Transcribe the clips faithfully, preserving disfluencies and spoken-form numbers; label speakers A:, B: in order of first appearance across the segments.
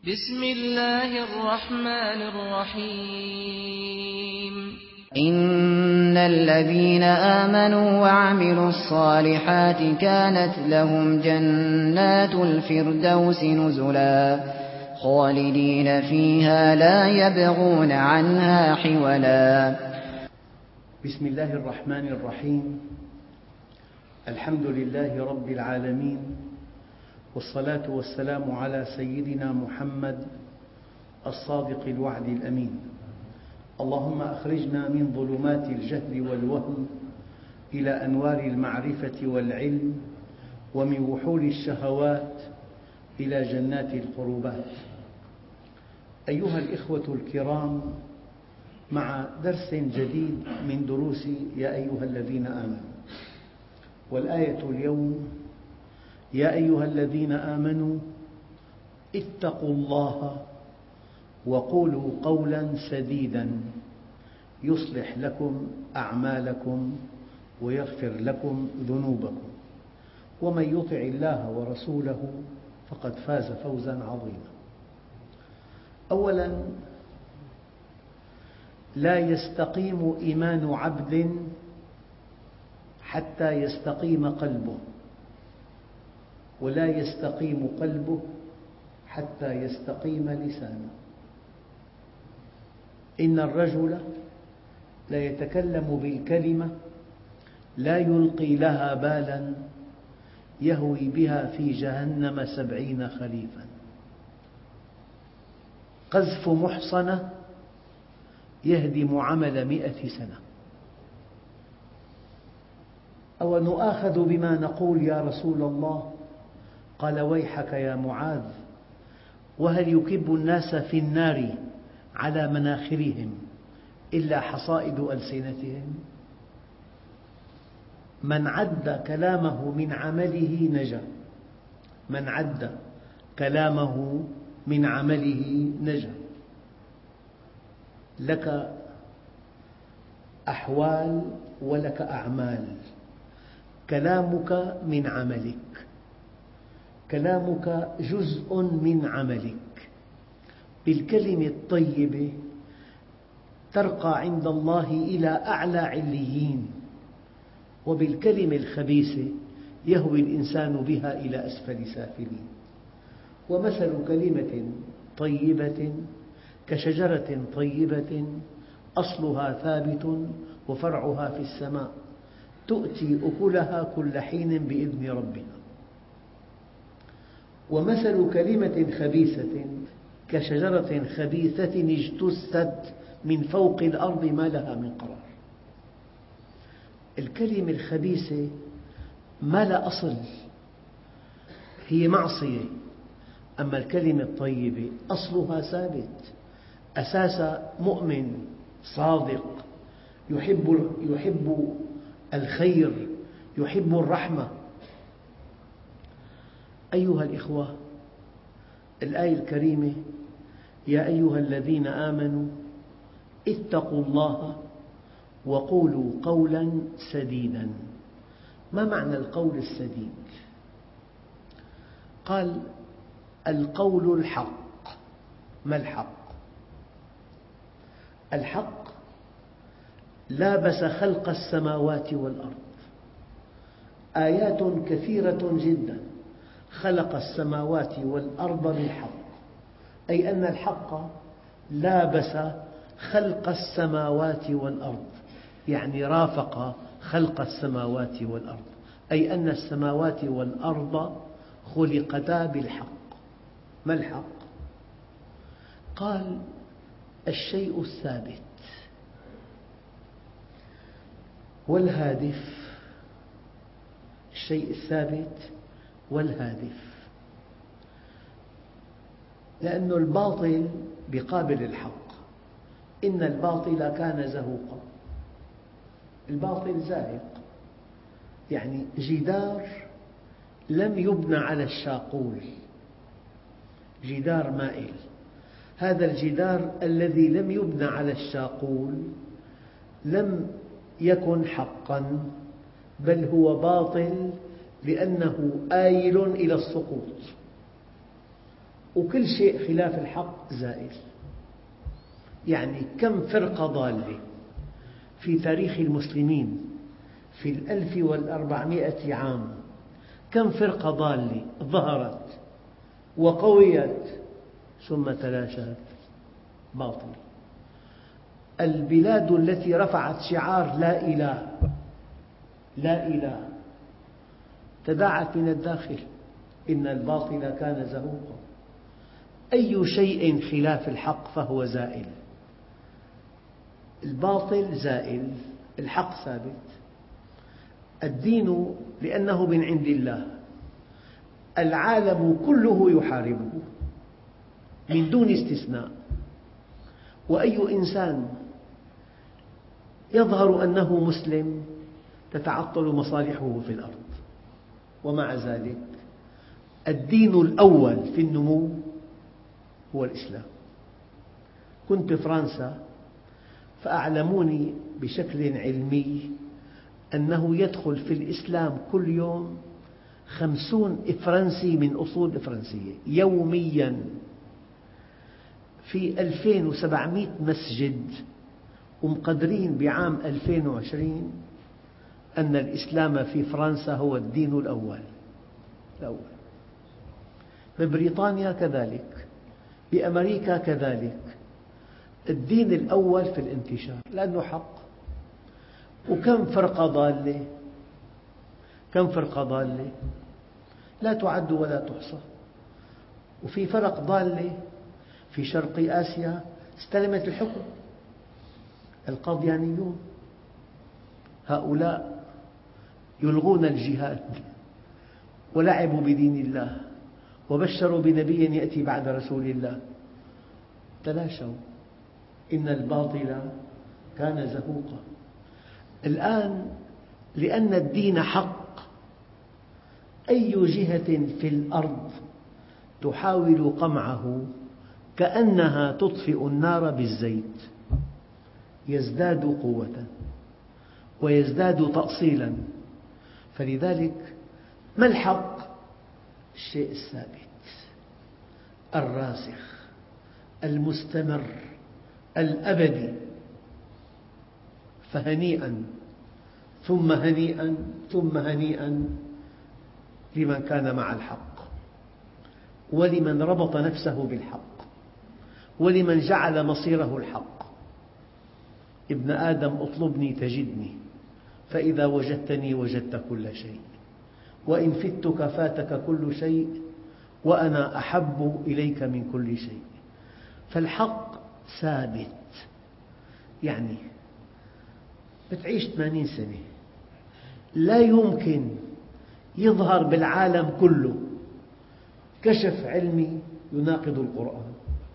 A: بسم الله الرحمن الرحيم
B: إن الذين آمنوا وعملوا الصالحات كانت لهم جنات الفردوس نزلا خالدين فيها لا يبغون عنها حولا.
C: بسم الله الرحمن الرحيم. الحمد لله رب العالمين، والصلاة والسلام على سيدنا محمد الصادق الوعد الأمين. اللهم أخرجنا من ظلمات الجهل والوهم إلى أنوار المعرفة والعلم، ومن وحول الشهوات إلى جنات القربات. أيها الإخوة الكرام، مع درس جديد من دروس يا أيها الذين آمنوا، والآية اليوم: يا أيها الذين آمنوا اتقوا الله وقولوا قولا سديدا يصلح لكم أعمالكم ويغفر لكم ذنوبكم، ومن يطع الله ورسوله فقد فاز فوزا عظيما. أولا، لا يستقيم إيمان عبد حتى يستقيم قلبه، ولا يستقيم قلبه حتى يستقيم لسانه. إن الرجل لا يتكلم بالكلمة لا يلقي لها بالا يهوي بها في جهنم سبعين خريفا. قذف محصنة يهدم عمل مئة سنة. أو نؤاخذ بما نقول يا رسول الله؟ قال: ويحك يا معاذ، وهل يكب الناس في النار على مناخرهم إلا حصائد ألسنتهم؟ من عد كلامه من عمله نجا، من عد كلامه من عمله نجا. لك أحوال ولك أعمال، كلامك من عملك، كلامك جزء من عملك. بالكلمة الطيبة ترقى عند الله إلى أعلى عليين، وبالكلمة الخبيثة يهوي الإنسان بها إلى أسفل سافلين. ومثل كلمة طيبة كشجرة طيبة أصلها ثابت وفرعها في السماء، تؤتي أكلها كل حين بإذن ربها. ومثل كلمة خبيثة كشجرة خبيثة اجتثت من فوق الأرض ما لها من قرار. الكلمة الخبيثة ما لها أصل، هي معصية. أما الكلمة الطيبة أصلها ثابت، أساسها مؤمن صادق يحب, يحب الخير، يحب الرحمة. أيها الإخوة، الآية الكريمة: يا أيها الذين آمنوا اتقوا الله وقولوا قولا سديدا. ما معنى القول السديد؟ قال: القول الحق. ما الحق؟ الحق لابس خلق السماوات والأرض، آيات كثيرة جدا خلق السماوات والأرض بالحق، أي أن الحق لابس خلق السماوات والأرض، يعني رافق خلق السماوات والأرض، أي أن السماوات والأرض خلقتا بالحق. ما الحق؟ قال: الشيء الثابت والهادف. الشيء الثابت والهادف، لأن الباطل بقابل الحق. إن الباطل كان زهوقا. الباطل زاهق، يعني جدار لم يبنى على الشاقول، جدار مائل. هذا الجدار الذي لم يبنى على الشاقول لم يكن حقا، بل هو باطل لأنه آيل إلى السقوط. وكل شيء خلاف الحق زائل. يعني كم فرقة ضالة في تاريخ المسلمين في الألف والأربعمائة عام، كم فرقة ضالة ظهرت وقويت ثم تلاشت باطل. البلاد التي رفعت شعار لا إله لا إله تداعت من الداخل، إن الباطل كان زهوقا. أي شيء خلاف الحق فهو زائل. الباطل زائل، الحق ثابت. الدين لأنه من عند الله، العالم كله يحاربه من دون استثناء، وأي إنسان يظهر أنه مسلم تتعطل مصالحه في الأرض. ومع ذلك الدين الأول في النمو هو الإسلام. كنت في فرنسا فأعلموني بشكل علمي أنه يدخل في الإسلام كل يوم خمسون فرنسي من أصول فرنسية يومياً، في ألفين وسبعمائة مسجد، ومقدرين بعام ألفين وعشرين أن الإسلام في فرنسا هو الدين الأول. الأول. ببريطانيا كذلك، بأمريكا كذلك، الدين الأول في الانتشار لأنه حق. وكم فرقة ضالة، كم فرقة ضالة لا تعد ولا تحصى. وفي فرق ضالة في شرق آسيا استلمت الحكم، القاديانيون، هؤلاء يلغون الجهاد ولعبوا بدين الله وبشروا بنبي يأتي بعد رسول الله، تلاشوا، إن الباطل كان زهوقا. الآن لأن الدين حق، أي جهة في الأرض تحاول قمعه كأنها تطفئ النار بالزيت، يزداد قوة ويزداد تأصيلا. فلذلك ما الحق؟ الشيء الثابت الراسخ المستمر الأبدي. فهنيئا ثم هنيئا ثم هنيئا لمن كان مع الحق، ولمن ربط نفسه بالحق، ولمن جعل مصيره الحق. ابن آدم اطلبني تجدني، فإذا وجدتني وجدت كل شيء، وإن فتك فاتك كل شيء، وأنا أحب إليك من كل شيء. فالحق ثابت. يعني بتعيش ثمانين سنة لا يمكن يظهر بالعالم كله كشف علمي يناقض القرآن.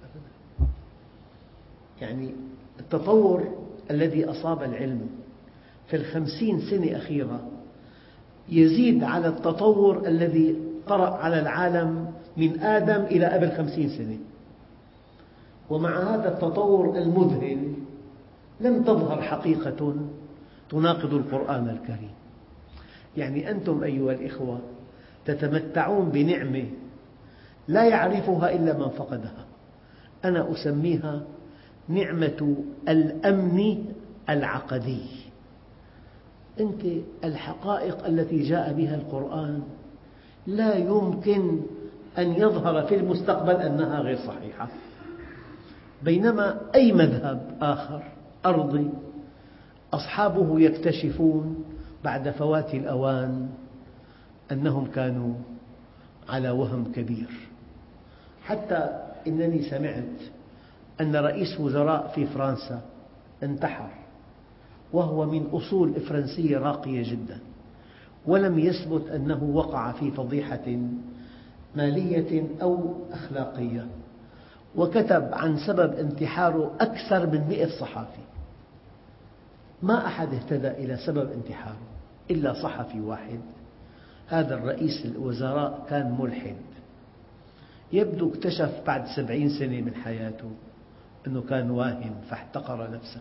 C: يعني التطور الذي أصاب العلم في الخمسين سنة أخيرة يزيد على التطور الذي طرأ على العالم من آدم إلى قبل خمسين سنة. ومع هذا التطور المذهل لم تظهر حقيقة تناقض القرآن الكريم. يعني أنتم أيها الإخوة تتمتعون بنعمة لا يعرفها إلا من فقدها. أنا أسميها نعمة الأمن العقدي. أنت الحقائق التي جاء بها القرآن لا يمكن أن يظهر في المستقبل أنها غير صحيحة، بينما أي مذهب آخر أرضي أصحابه يكتشفون بعد فوات الأوان أنهم كانوا على وهم كبير. حتى إنني سمعت أن رئيس وزراء في فرنسا انتحر وهو من أصول فرنسية راقية جدا، ولم يثبت أنه وقع في فضيحة مالية أو أخلاقية، وكتب عن سبب انتحاره أكثر من مئة صحافي. ما أحد اهتدى إلى سبب انتحاره إلا صحفي واحد. هذا الرئيس الوزراء كان ملحد، يبدو اكتشف بعد سبعين سنة من حياته أنه كان واهم فاحتقر نفسه.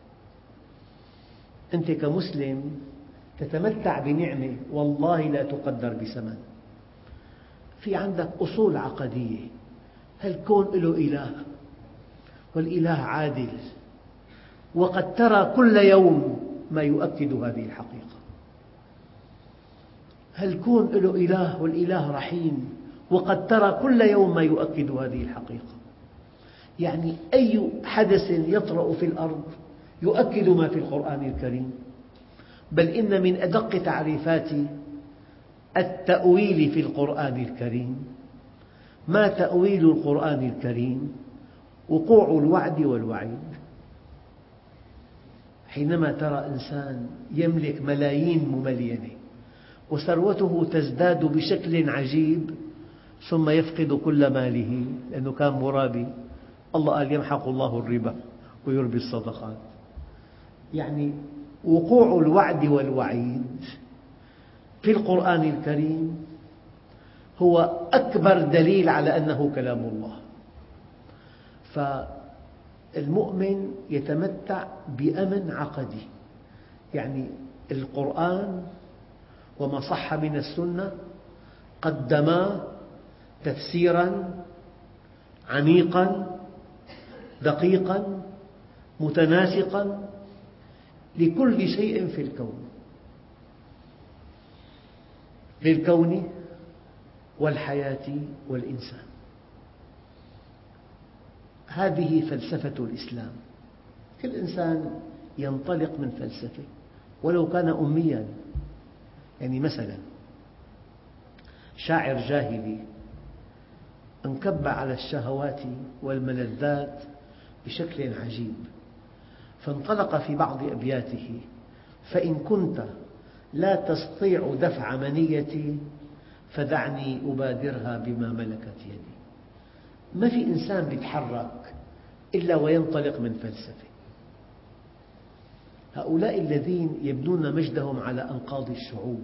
C: أنت كمسلم تتمتع بنعمة والله لا تقدر بثمن. في عندك أصول عقدية، هالكون له إله، والإله عادل، وقد ترى كل يوم ما يؤكد هذه الحقيقة. هالكون له إله والإله رحيم، وقد ترى كل يوم ما يؤكد هذه الحقيقة. يعني أي حدث يطرأ في الأرض يؤكد ما في القرآن الكريم. بل إن من أدق تعريفات التأويل في القرآن الكريم ما تأويل القرآن الكريم وقوع الوعد والوعيد. حينما ترى إنسان يملك ملايين مملينة وثروته تزداد بشكل عجيب ثم يفقد كل ماله لأنه كان مرابي، الله قال يمحق الله الربا ويربي الصدقات. يعني وقوع الوعد والوعيد في القرآن الكريم هو أكبر دليل على أنه كلام الله. فالمؤمن يتمتع بأمن عقدي، يعني القرآن وما صح من السنة قدما تفسيراً عميقاً دقيقاً متناسقاً لكل شيء في الكون، للكون والحياة والإنسان. هذه فلسفة الإسلام. كل إنسان ينطلق من فلسفة ولو كان أمياً. يعني مثلاً شاعر جاهلي انكب على الشهوات والملذات بشكل عجيب، فانطلق في بعض أبياته: فإن كنت لا تستطيع دفع منيتي فدعني أبادرها بما ملكت يدي. ما في إنسان يتحرك إلا وينطلق من فلسفة. هؤلاء الذين يبنون مجدهم على أنقاض الشعوب،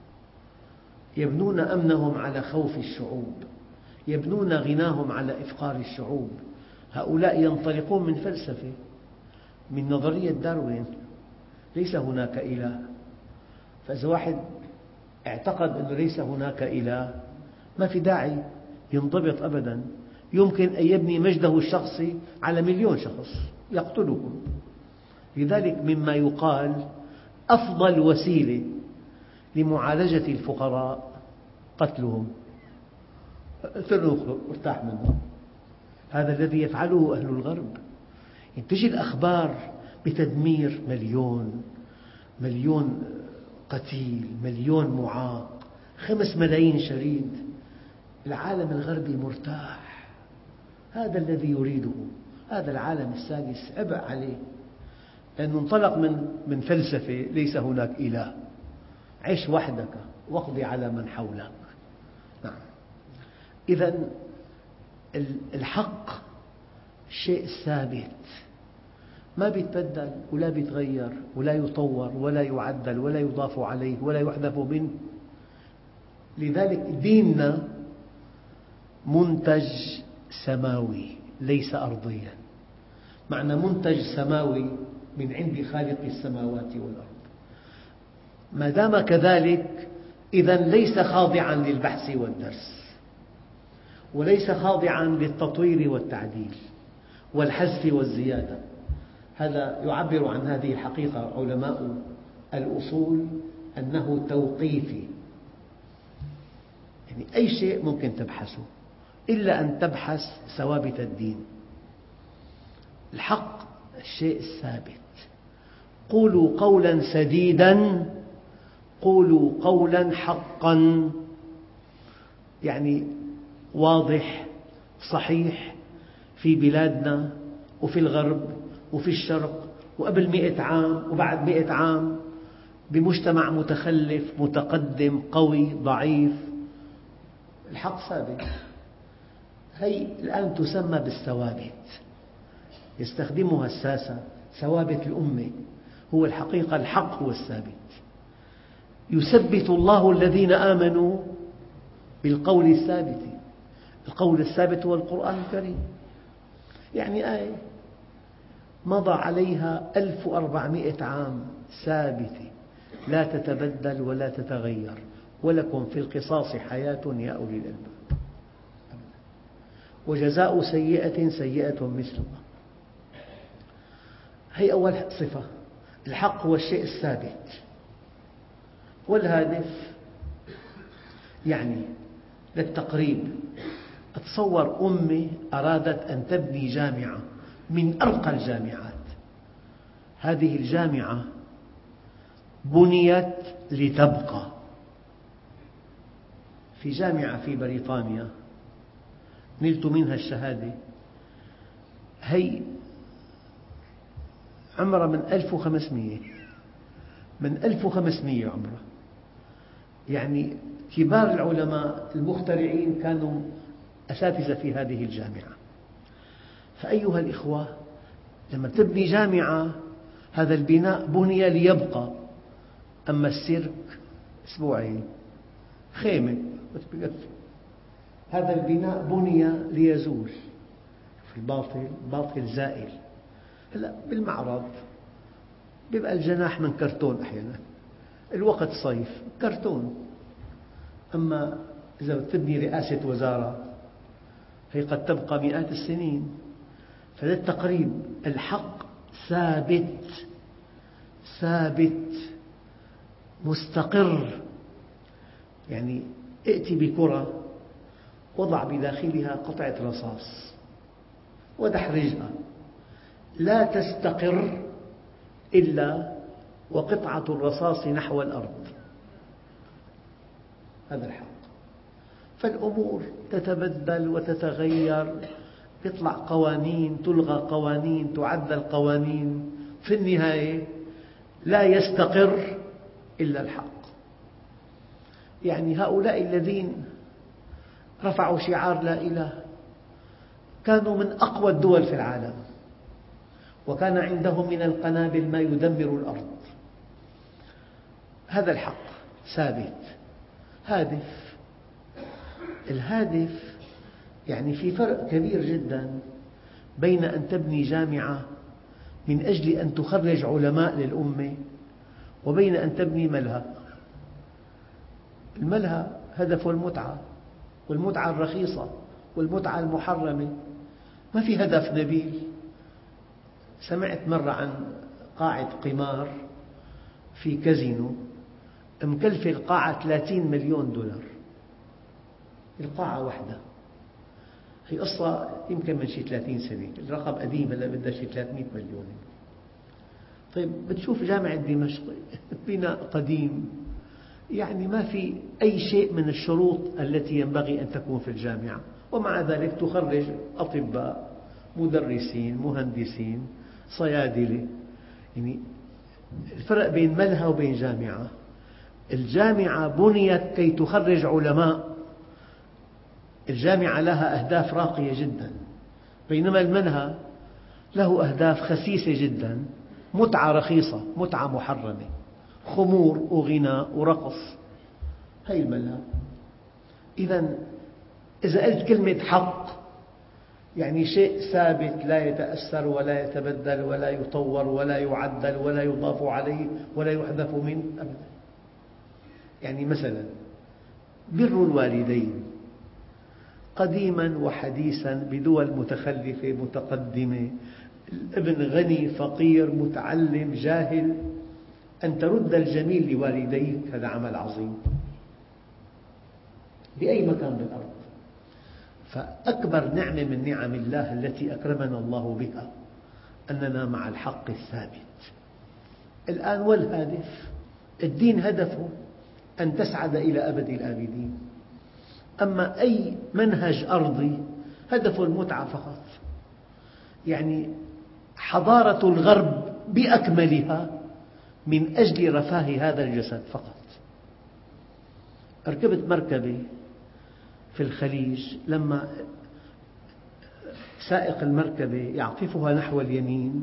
C: يبنون أمنهم على خوف الشعوب، يبنون غناهم على إفقار الشعوب، هؤلاء ينطلقون من فلسفة، من نظرية داروين: ليس هناك إله. فإذا واحد اعتقد أنه ليس هناك إله ما في داعي ينضبط أبداً. يمكن أن يبني مجده الشخصي على مليون شخص يقتلهم. لذلك مما يقال أفضل وسيلة لمعالجة الفقراء قتلهم. اقتلهم وارتاح منهم. هذا الذي يفعله أهل الغرب. تجي الأخبار بتدمير مليون مليون قتيل، مليون معاق، خمس ملايين شريد. العالم الغربي مرتاح. هذا الذي يريده. هذا العالم السادس عبء عليه، لأنه انطلق من من فلسفة ليس هناك إله. عش وحدك واقض على من حولك. نعم. إذن الحق شيء ثابت ما يتبدل ولا يتغير ولا يطور ولا يعدل ولا يضاف عليه ولا يحذف منه. لذلك ديننا منتج سماوي ليس أرضيا. معنى منتج سماوي من عند خالق السماوات والأرض. ما دام كذلك إذن ليس خاضعاً للبحث والدرس، وليس خاضعاً للتطوير والتعديل والحذف والزيادة. هذا يعبر عن هذه الحقيقة علماء الأصول أنه توقيفي. يعني أي شيء ممكن تبحثه إلا أن تبحث ثوابت الدين. الحق الشيء الثابت. قولوا قولا سديدا، قولوا قولا حقا، يعني واضح صحيح في بلادنا وفي الغرب وفي الشرق وقبل مئة عام وبعد مئة عام، بمجتمع متخلف متقدم قوي ضعيف. الحق ثابت. هي الآن تسمى بالثوابت، يستخدمها الساسة. ثوابت الأمة هو الحقيقة. الحق هو الثابت. يثبت الله الذين آمنوا بالقول الثابت. القول الثابت هو القرآن الكريم. يعني آية مضى عليها ألف وأربعمئة عام ثابتة لا تتبدل ولا تتغير. ولكم في القصاص حياة يا أولي الألباب. وجزاء سيئة سيئة مثلها. هي أول صفة. الحق هو الشيء الثابت. والهادف يعني للتقريب، أتصور أمة أرادت أن تبني جامعة من أرقى الجامعات. هذه الجامعة بنيت لتبقى. في جامعة في بريطانيا نلت منها الشهادة، هي عمرها من ألف وخمسمئة من ألف وخمسمئة عمرها. يعني كبار العلماء المخترعين كانوا أساتذة في هذه الجامعة. فأيها الإخوة، لما تبني جامعة هذا البناء بني ليبقى. أما السيرك أسبوعين، خيمة هذا البناء بني ليزول. في الباطل باطل زائل. هلا بالمعرض بيبقى الجناح من كرتون أحيانا، الوقت صيف كرتون. أما إذا بتبني رئاسة وزارة هي قد تبقى مئات السنين. فللتقريب الحق ثابت ثابت مستقر. يعني ائت بكرة وضع بداخلها قطعة رصاص ودحرجها، لا تستقر إلا وقطعة الرصاص نحو الأرض. هذا الحق. فالأمور تتبدل وتتغير، تطلع قوانين، تلغى قوانين، تعدل قوانين، في النهاية لا يستقر إلا الحق. يعني هؤلاء الذين رفعوا شعار لا إله كانوا من أقوى الدول في العالم، وكان عندهم من القنابل ما يدمر الأرض. هذا الحق ثابت. هادف. الهادف يعني في فرق كبير جدا بين أن تبني جامعة من أجل أن تخرج علماء للأمة وبين أن تبني ملهى. الملهى هدفه المتعة، والمتعة الرخيصة والمتعة المحرمة، ما في هدف نبيل. سمعت مرة عن قاعة قمار في كازينو مكلفة القاعة ثلاثين مليون دولار، القاعة واحدة. هي قصة يمكن من شي ثلاثين سنة، الرقم قديم، هلا بدها شي ثلاثمئة مليون. طيب بتشوف جامعة دمشق بناء قديم، يعني ما في أي شيء من الشروط التي ينبغي أن تكون في الجامعة، ومع ذلك تخرج أطباء، مدرسين، مهندسين، صيادلة. يعني الفرق بين ملهى وبين جامعة، الجامعة بنيت كي تخرج علماء، الجامعة لها أهداف راقية جدا، بينما الملهى له أهداف خسيسة جدا، متعة رخيصة، متعة محرمة، خمور وغناء ورقص. هذه الملهى. إذا إذا قلت كلمة حق يعني شيء ثابت لا يتأثر ولا يتبدل ولا يطور ولا يعدل ولا يضاف عليه ولا يحذف منه أبدا. يعني مثلا بر الوالدين قديما وحديثا بدول متخلفة متقدمة، الابن غني فقير متعلم جاهل، أن ترد الجميل لوالديك هذا عمل عظيم بأي مكان بالأرض. فأكبر نعمة من نعم الله التي أكرمنا الله بها أننا مع الحق الثابت. الآن والهدف، الدين هدفه أن تسعد إلى أبد الآبدين. أما أي منهج أرضي هدفه المتعة فقط. يعني حضارة الغرب بأكملها من أجل رفاه هذا الجسد فقط. ركبت مركبة في الخليج، لما سائق المركبة يعطفها نحو اليمين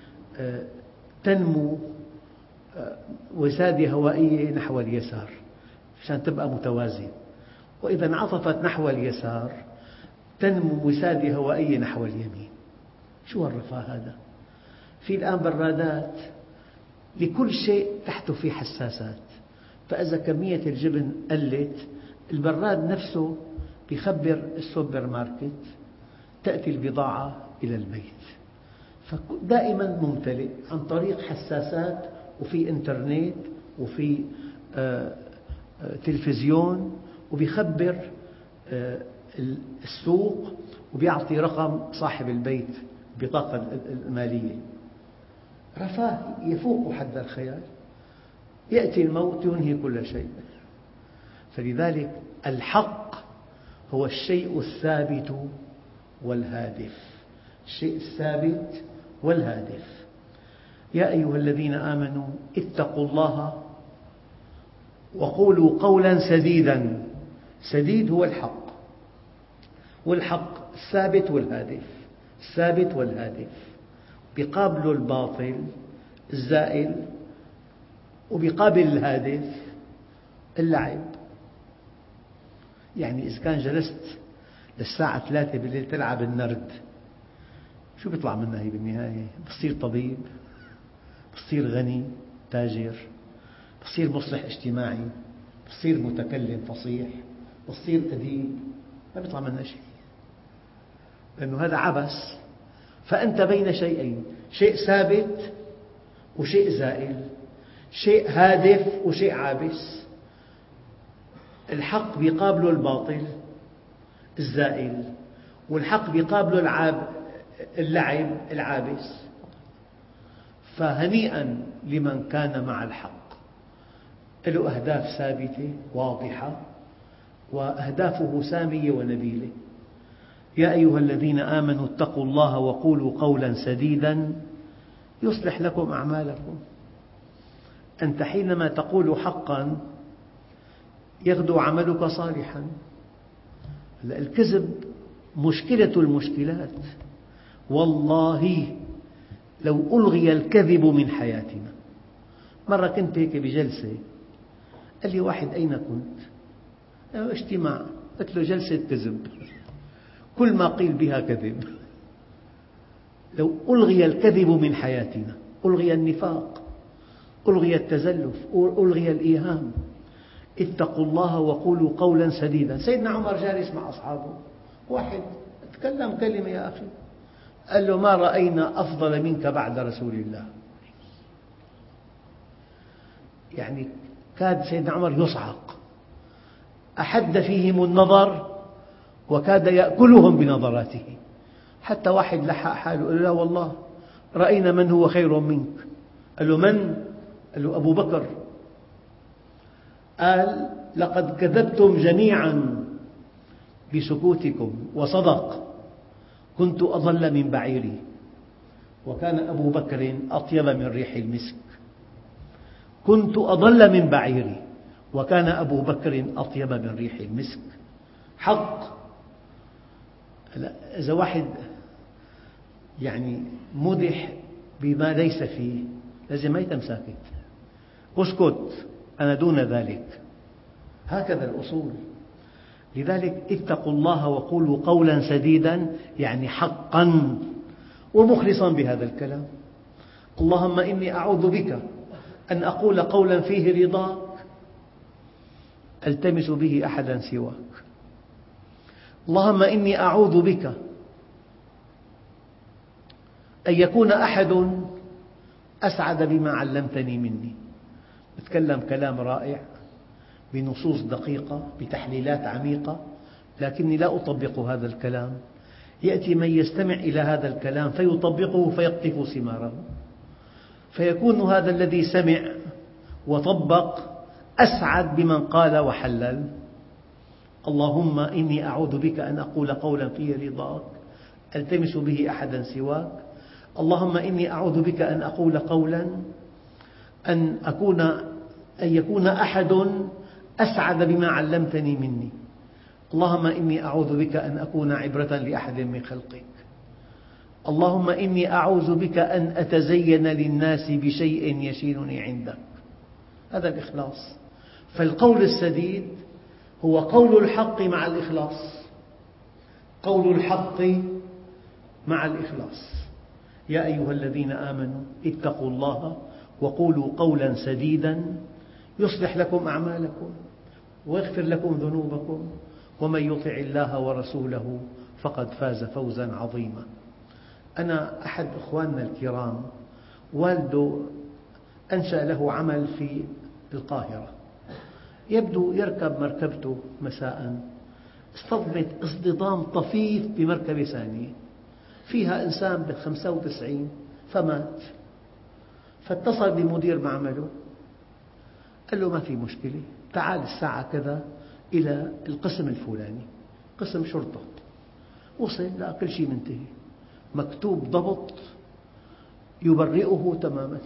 C: تنمو وسادة هوائية نحو اليسار عشان تبقى متوازنة، وإذا انعطفت نحو اليسار تنمو وسادة هوائية نحو اليمين. شو الرفاه هذا؟ في الآن برادات لكل شيء تحته في حساسات، فإذا كمية الجبن قلت البراد نفسه بيخبر السوبر ماركت تأتي البضاعة إلى البيت، فدائما ممتلئ عن طريق حساسات، وفي إنترنت، وفي تلفزيون، وبيخبر السوق، وبيعطي رقم صاحب البيت البطاقة المالية. رفاه يفوق حد الخيال، يأتي الموت ينهي كل شيء. فلذلك الحق هو الشيء الثابت والهادف، الشيء الثابت والهادف. يا أيها الذين آمنوا اتقوا الله وقولوا قولا سديدا. سديد هو الحق، والحق الثابت والهادف، الثابت والهادف. بقابل الباطل الزائل، وبقابل الهادف اللعب. يعني إذا كان جلست للساعة ثلاثة بالليل تلعب النرد، شو بيطلع منها هي بالنهاية؟ بتصير طبيب، بتصير غني تاجر، بتصير مصلح اجتماعي، بتصير متكلم فصيح، بتصير أديب، ما بيطلع منها شيء، لأنه هذا عبث. فأنت بين شيئين، شيء ثابت وشيء زائل، شيء هادف وشيء عابس. الحق بيقابله الباطل الزائل، والحق بيقابله العاب اللعب العابس. فهنيئا لمن كان مع الحق، له أهداف ثابتة واضحة، وأهدافه سامية ونبيلة. يا أيها الذين آمنوا اتقوا الله وقولوا قولا سديدا يصلح لكم أعمالكم. أنت حينما تقول حقا يغدو عملك صالحا. الكذب مشكلة المشكلات. والله لو ألغي الكذب من حياتنا. مرة كنت هيك بجلسة، قال لي واحد: أين كنت؟ اجتماع. قلت له: جلسة كذب، كل ما قيل بها كذب. لو ألغي الكذب من حياتنا، ألغي النفاق، ألغي التزلف، ألغي الإيهام. اتقوا الله وقولوا قولا سديدا. سيدنا عمر جالس مع أصحابه، واحد تكلم كلمة يا أخي، قال له: ما رأينا أفضل منك بعد رسول الله. يعني كاد سيدنا عمر يصعق، أحد فيهم النظر وكاد يأكلهم بنظراته. حتى واحد لحق حاله قال له: لا والله رأينا من هو خير منك. قال له: من؟ قال له: أبو بكر. قال: لقد كذبتم جميعا بسكوتكم، وصدق، كنت أضل من بعيري، وكان أبو بكر أطيب من ريح المسك. كنت أضل من بعيري، وكان أبو بكر أطيب من ريح المسك. حق. إذا واحد يعني مدح بما ليس فيه لازم ما يتم ساكت، اسكت، أنا دون ذلك. هكذا الأصول. لذلك اتقوا الله وقولوا قولا سديدا، يعني حقا ومخلصا بهذا الكلام. اللهم إني أعوذ بك أن أقول قولا فيه رضاك ألتمس به أحدا سواك. اللهم إني أعوذ بك أن يكون أحد أسعد بما علمتني مني. أتكلم كلام رائع بنصوص دقيقة بتحليلات عميقة، لكني لا أطبق هذا الكلام. يأتي من يستمع إلى هذا الكلام فيطبقه فيقطف ثماره، فيكون هذا الذي سمع وطبق أسعد بمن قال وحلل. اللهم إني أعوذ بك أن أقول قولا فيه رضاك ألتمس به أحدا سواك. اللهم إني أعوذ بك أن أقول قولا أن أكون أن يكون أحد أسعد بما علمتني مني. اللهم إني أعوذ بك أن أكون عبرة لأحد من خلقك. اللهم إني أعوذ بك أن أتزين للناس بشيء يشينني عندك. هذا الإخلاص. فالقول السديد هو قول الحق مع الإخلاص، قول الحق مع الإخلاص. يا أيها الذين آمنوا اتقوا الله وقولوا قولا سديدا يصلح لكم أعمالكم ويغفر لكم ذنوبكم، ومن يطع الله ورسوله فقد فاز فوزا عظيما. أنا أحد إخواننا الكرام والده أنشأ له عمل في القاهرة، يبدو يركب مركبته مساء، اصطدمت اصطدام طفيف بمركبة ثانية فيها إنسان بالخمسة وتسعين فمات. فاتصل بمدير معمله قال له ما في مشكلة، تعال الساعة كذا إلى القسم الفلاني، قسم شرطة. وصل لقى كل شيء منتهي، مكتوب ضبط يبرئه تماما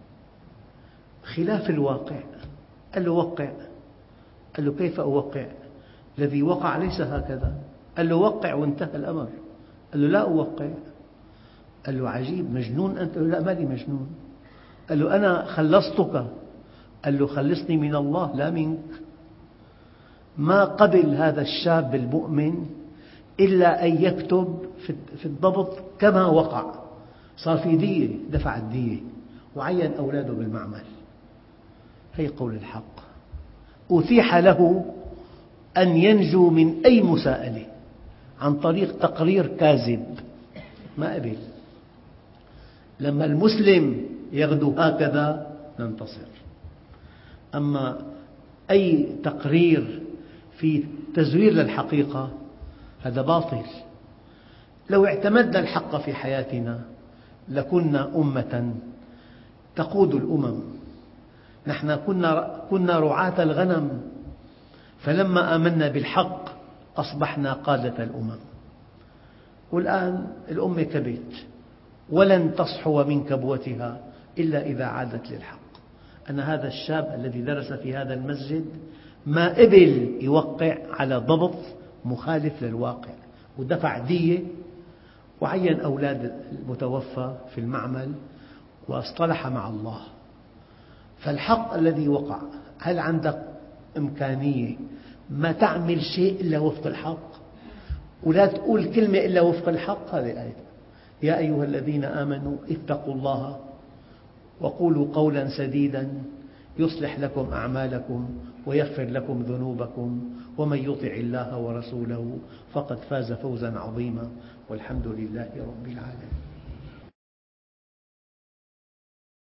C: خلاف الواقع. قال له وقع. قال له كيف أوقع؟ الذي وقع ليس هكذا. قال له وقع وانتهى الأمر. قال له لا أوقع. قال له عجيب، مجنون أنت؟ قال له لا مالي مجنون. قال له أنا خلصتك. قال له خلصني من الله لا منك. ما قبل هذا الشاب المؤمن إلا أن يكتب في الضبط كما وقع. صار في دية، دفع الدية وعين أولاده بالمعمل. هي قول الحق. أتيح له أن ينجو من أي مساءلة عن طريق تقرير كاذب، ما قبل. لما المسلم يغدو هكذا ننتصر. أما أي تقرير في تزوير للحقيقة هذا باطل. لو اعتمدنا الحق في حياتنا لكنا أمة تقود الأمم. نحن كنا كنا رعاة الغنم، فلما آمنا بالحق أصبحنا قادة الأمم. والآن الأمة كبت، ولن تصحو من كبوتها إلا إذا عادت للحق. أنا هذا الشاب الذي درس في هذا المسجد ما قبل يوقع على ضبط مخالف للواقع، ودفع دية وعين أولاد المتوفى في المعمل واصطلح مع الله. فالحق الذي وقع، هل عندك إمكانية ما تعمل شيء إلا وفق الحق ولا تقول كلمة إلا وفق الحق؟ هذه الآية: يا أيها الذين آمنوا اتقوا الله وقولوا قولا سديدا يصلح لكم أعمالكم ويغفر لكم ذنوبكم ومن يطع الله ورسوله فقد فاز فوزا عظيما، والحمد لله رب العالمين.